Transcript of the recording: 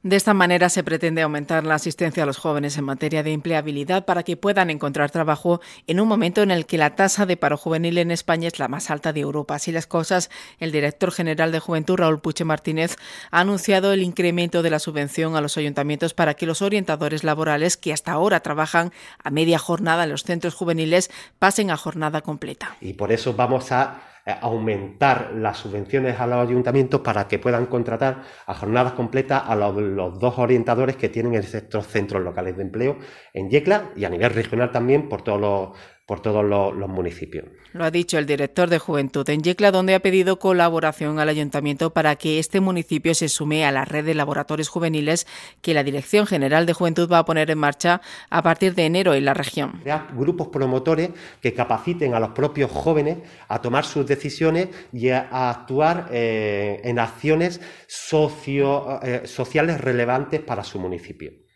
De esta manera se pretende aumentar la asistencia a los jóvenes en materia de empleabilidad para que puedan encontrar trabajo en un momento en el que la tasa de paro juvenil en España es la más alta de Europa. Así las cosas, el director general de Juventud, Raúl Puche Martínez, ha anunciado el incremento de la subvención a los ayuntamientos para que los orientadores laborales que hasta ahora trabajan a media jornada en los centros juveniles pasen a jornada completa. Y por eso vamos a aumentar las subvenciones a los ayuntamientos para que puedan contratar a jornadas completas a los 2 orientadores que tienen estos centros locales de empleo en Yecla y a nivel regional también por todos los municipios. Lo ha dicho el director de Juventud en Yecla, donde ha pedido colaboración al ayuntamiento para que este municipio se sume a la red de laboratorios juveniles que la Dirección General de Juventud va a poner en marcha a partir de enero en la región. Crear grupos promotores que capaciten a los propios jóvenes a tomar sus decisiones y a actuar en acciones sociales relevantes para su municipio.